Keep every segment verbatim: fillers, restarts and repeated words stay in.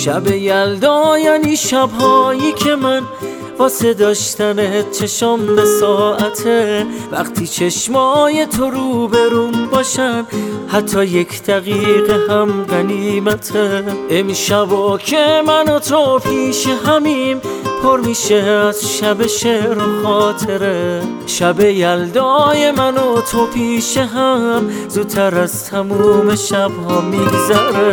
شب یلدا یعنی شبهایی که من واسه داشتن چشم به ساعته، وقتی چشمای تو رو برون باشن حتی یک دقیقه هم غنیمته. امشبا که من و تو پیش همیم پر میشه از شب شعر و خاطره. شب یلدای من و تو پیش هم زودتر از تموم شبها میگذره.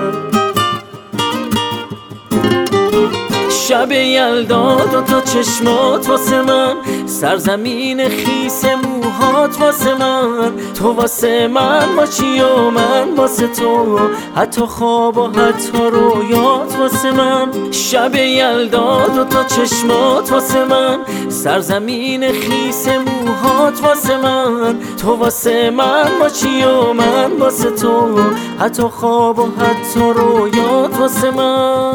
شب یلدا دوتا چشمات واسه من، سرزمین خیس موهات واسه من، تو واسه من باشی و من واسه تو، حتی خواب و حتی رویات واسه من. شب یلدا دوتا چشمات واسه من، سرزمین خیس موهات واسه من، تو واسه من باشی و من واسه تو، حتی خواب و حتی رویات واسه من.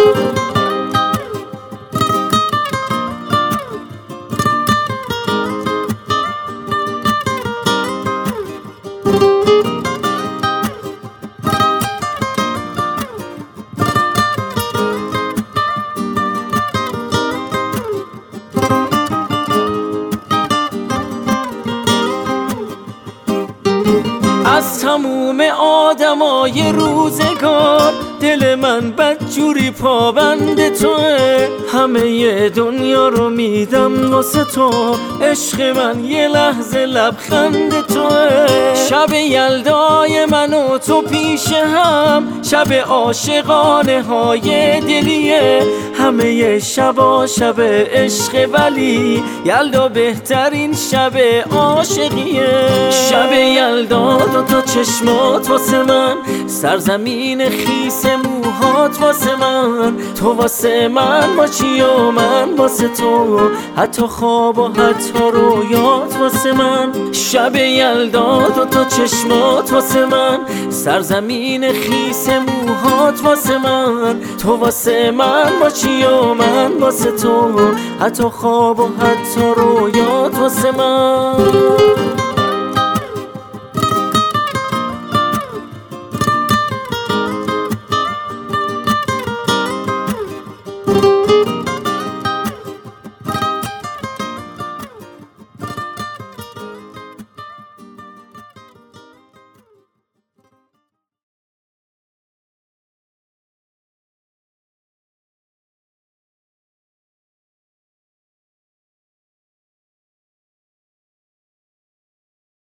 از تموم آدمای روزگار دل من بدجوری پابند توه، همه دنیا رو میدم واسه تو، عشق من یه لحظه لبخند توه. شب یلدای من و تو پیش هم شب عاشقانه های دلیه، همه شبا شب عشق ولی یلدا بهترین شب عاشقیه. شب یلدا دوتا چشمات واسه من، سرزمین خیس موهات واسه من، تو واسه من باشی و من واسه تو، حتی خواب و حتی رویات واسه من. شب یلدا دوتا چشمات واسه من، سرزمین خیس موهات واسه من، تو واسه من باشی و من واسه تو، حتی خواب و حتی رویات واسه من.